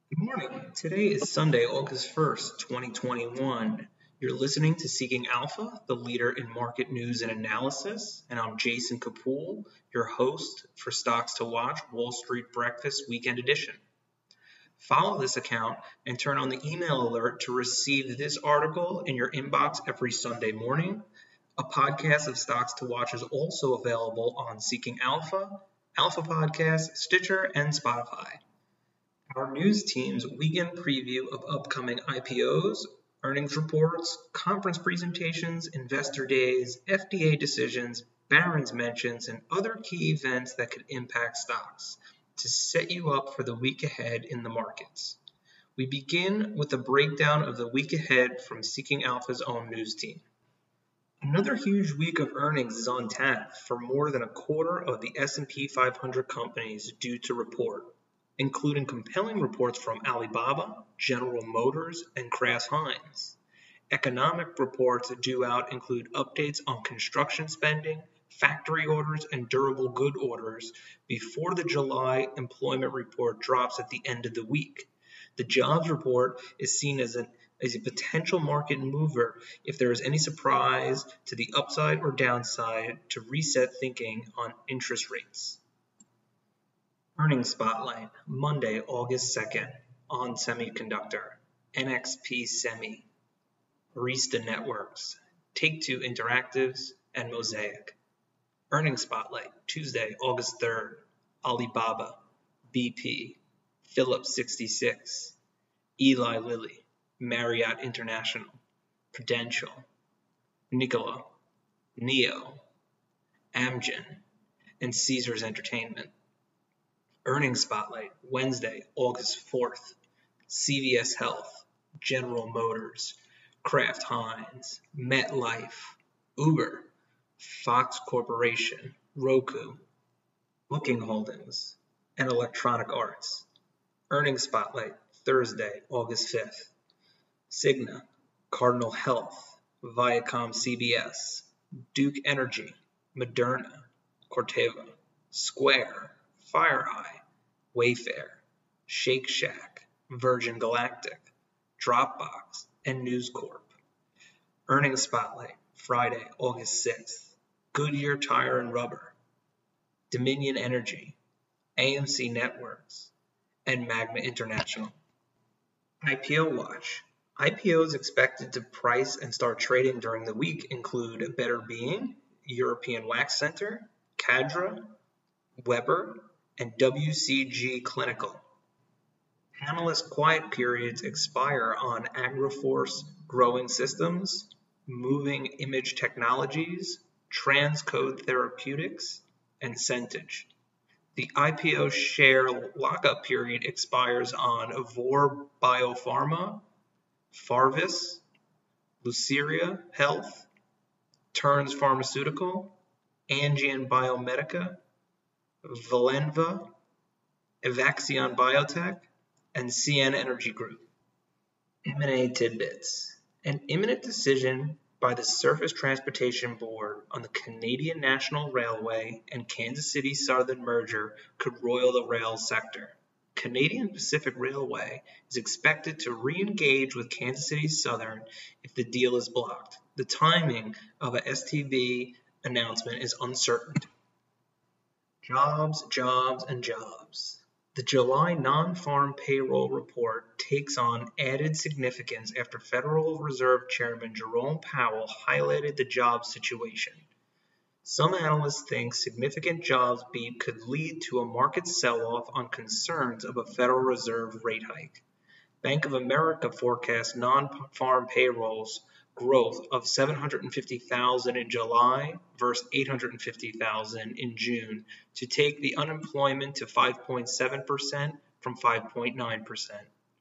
Good morning. Today is Sunday, August 1st, 2021. You're listening to Seeking Alpha, the leader in market news and analysis, and I'm Jason Kapoor, your host for Stocks to Watch Wall Street Breakfast Weekend Edition. Follow this account and turn on the email alert to receive this article in your inbox every Sunday morning. A podcast of Stocks to Watch is also available on Seeking Alpha, Alpha Podcast, Stitcher, and Spotify. Our news team's weekend preview of upcoming IPOs, earnings reports, conference presentations, investor days, FDA decisions, Barron's mentions, and other key events that could impact stocks to set you up for the week ahead in the markets. We begin with a breakdown of the week ahead from Seeking Alpha's own news team. Another huge week of earnings is on tap for more than a quarter of the S&P 500 companies due to report, including compelling reports from Alibaba, General Motors, and Kraft Heinz. Economic reports due out include updates on construction spending, factory orders, and durable good orders before the July employment report drops at the end of the week. The jobs report is seen as a potential market mover if there is any surprise to the upside or downside to reset thinking on interest rates. Earnings Spotlight, Monday, August 2nd, on Semiconductor, NXP Semi, Arista Networks, Take-Two Interactives, and Mosaic. Earnings Spotlight, Tuesday, August 3rd, Alibaba, BP, Phillips 66, Eli Lilly, Marriott International, Prudential, Nikola, NEO, Amgen, and Caesars Entertainment. Earnings Spotlight, Wednesday, August 4th, CVS Health, General Motors, Kraft Heinz, MetLife, Uber, Fox Corporation, Roku, Booking Holdings, and Electronic Arts. Earnings Spotlight, Thursday, August 5th, Cigna, Cardinal Health, Viacom CBS, Duke Energy, Moderna, Corteva, Square, FireEye, Wayfair, Shake Shack, Virgin Galactic, Dropbox, and News Corp. Earnings Spotlight, Friday, August 6th, Goodyear Tire and Rubber, Dominion Energy, AMC Networks, and Magna International. IPO Watch. IPOs expected to price and start trading during the week include Better Being, European Wax Center, Cadre, Weber, and WCG Clinical. Analyst quiet periods expire on Agroforce Growing Systems, Moving Image Technologies, Transcode Therapeutics, and Centage. The IPO share lockup period expires on Vor Biopharma, Farvis, Luceria Health, Terns Pharmaceutical, Angion Biomedica, Valenva, Evaxion Biotech, and CN Energy Group. M&A tidbits. An imminent decision by the Surface Transportation Board on the Canadian National Railway and Kansas City Southern merger could roil the rail sector. Canadian Pacific Railway is expected to re-engage with Kansas City Southern if the deal is blocked. The timing of a STB announcement is uncertain. Jobs, jobs, and jobs. The July non-farm payroll report takes on added significance after Federal Reserve Chairman Jerome Powell highlighted the jobs situation. Some analysts think significant jobs beat could lead to a market sell-off on concerns of a Federal Reserve rate hike. Bank of America forecasts non-farm payrolls growth of 750,000 in July versus 850,000 in June to take the unemployment to 5.7% from 5.9%.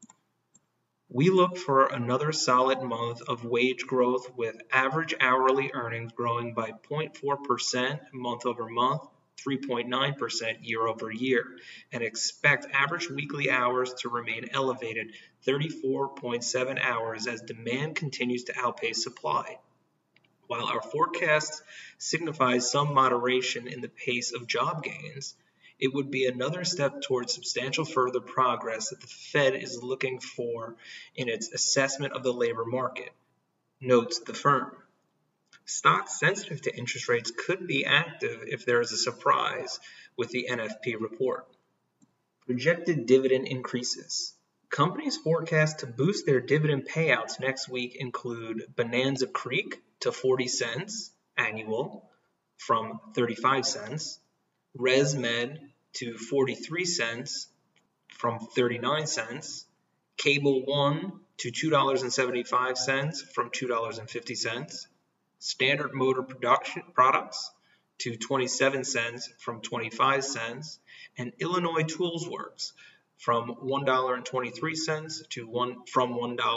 We look for another solid month of wage growth with average hourly earnings growing by 0.4% month over month, 3.9% year over year, and expect average weekly hours to remain elevated 34.7 hours as demand continues to outpace supply. While our forecast signifies some moderation in the pace of job gains, It would be another step towards substantial further progress that the Fed is looking for in its assessment of the labor market, notes the firm. Stocks sensitive to interest rates could be active if there is a surprise with the NFP report. Projected dividend increases. Companies forecast to boost their dividend payouts next week include Bonanza Creek to 40 cents annual from 35 cents, ResMed to 43 cents from 39 cents, Cable One to $2.75 from $2.50, Standard Motor Products to 27 cents from 25 cents, and Illinois Tools Works from $1.23 from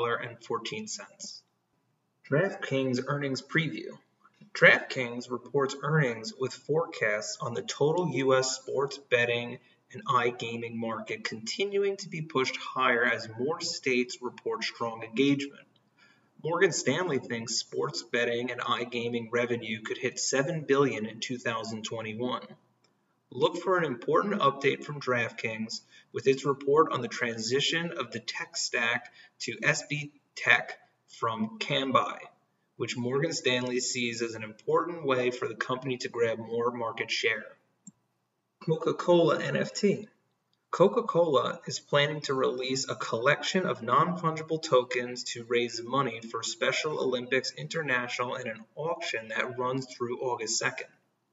$1.14. DraftKings earnings preview. DraftKings reports earnings with forecasts on the total U.S. sports betting and iGaming market continuing to be pushed higher as more states report strong engagement. Morgan Stanley thinks sports betting and iGaming revenue could hit $7 billion in 2021. Look for an important update from DraftKings with its report on the transition of the tech stack to SB Tech from Kambi, which Morgan Stanley sees as an important way for the company to grab more market share. Coca-Cola NFT. Coca-Cola is planning to release a collection of non-fungible tokens to raise money for Special Olympics International in an auction that runs through August 2nd.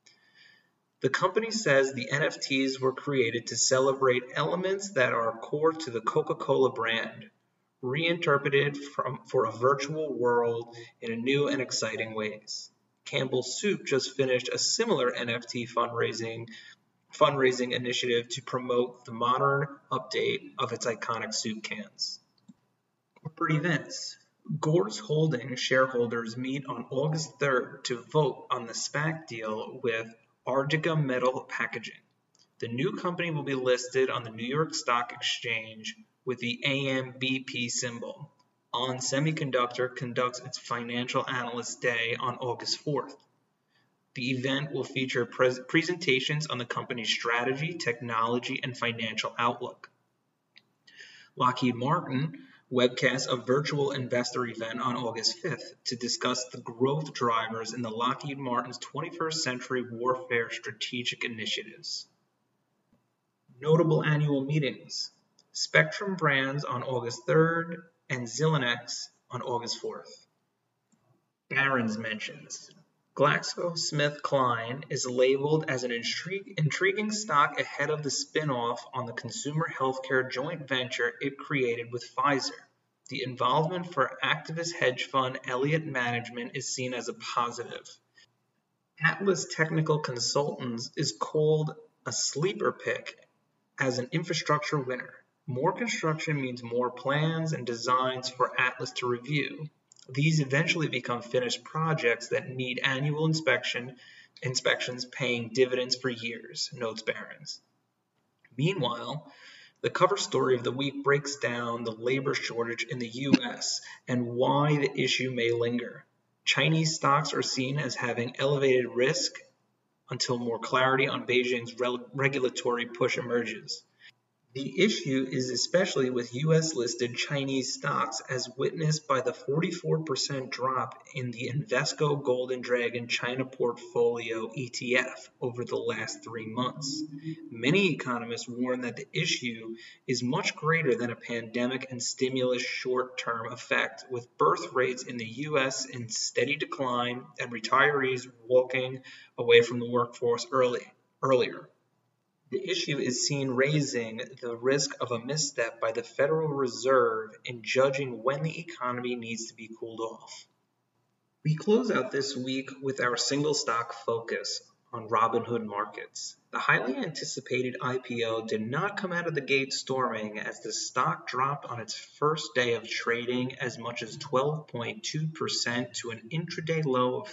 The company says the NFTs were created to celebrate elements that are core to the Coca-Cola brand, reinterpreted for a virtual world in a new and exciting ways. Campbell's Soup just finished a similar NFT fundraising initiative to promote the modern update of its iconic soup cans. Corporate events. Gores Holdings shareholders meet on August 3rd to vote on the SPAC deal with Ardagh Metal Packaging. The new company will be listed on the New York Stock Exchange with the AMBP symbol. ON Semiconductor conducts its Financial Analyst Day on August 4th. The event will feature presentations on the company's strategy, technology, and financial outlook. Lockheed Martin webcasts a virtual investor event on August 5th to discuss the growth drivers in the Lockheed Martin's 21st Century Warfare strategic initiatives. Notable annual meetings. Spectrum Brands on August 3rd and Xilinx on August 4th. Barron's mentions. GlaxoSmithKline is labeled as an intriguing stock ahead of the spin-off on the consumer healthcare joint venture it created with Pfizer. The involvement for activist hedge fund Elliott Management is seen as a positive. Atlas Technical Consultants is called a sleeper pick as an infrastructure winner. More construction means more plans and designs for Atlas to review. These eventually become finished projects that need annual inspections paying dividends for years, notes Barron's. Meanwhile, the cover story of the week breaks down the labor shortage in the U.S. and why the issue may linger. Chinese stocks are seen as having elevated risk until more clarity on Beijing's regulatory push emerges. The issue is especially with U.S.-listed Chinese stocks, as witnessed by the 44% drop in the Invesco Golden Dragon China Portfolio ETF over the last 3 months. Many economists warn that the issue is much greater than a pandemic and stimulus short-term effect, with birth rates in the U.S. in steady decline and retirees walking away from the workforce earlier. The issue is seen raising the risk of a misstep by the Federal Reserve in judging when the economy needs to be cooled off. We close out this week with our single stock focus on Robinhood Markets. The highly anticipated IPO did not come out of the gate storming, as the stock dropped on its first day of trading as much as 12.2% to an intraday low of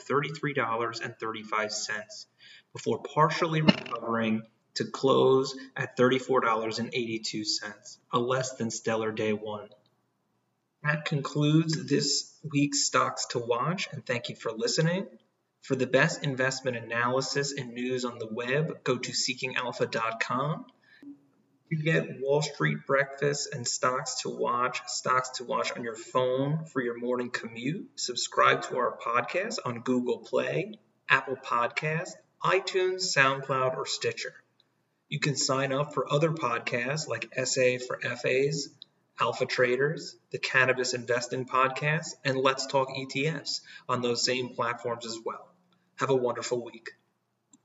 $33.35 before partially recovering to close at $34.82, a less than stellar day one. That concludes this week's Stocks to Watch, and thank you for listening. For the best investment analysis and news on the web, go to seekingalpha.com. You get Wall Street breakfast and stocks to watch on your phone for your morning commute. Subscribe to our podcast on Google Play, Apple Podcasts, iTunes, SoundCloud, or Stitcher. You can sign up for other podcasts like SA for FAs, Alpha Traders, the Cannabis Investing Podcast, and Let's Talk ETFs on those same platforms as well. Have a wonderful week.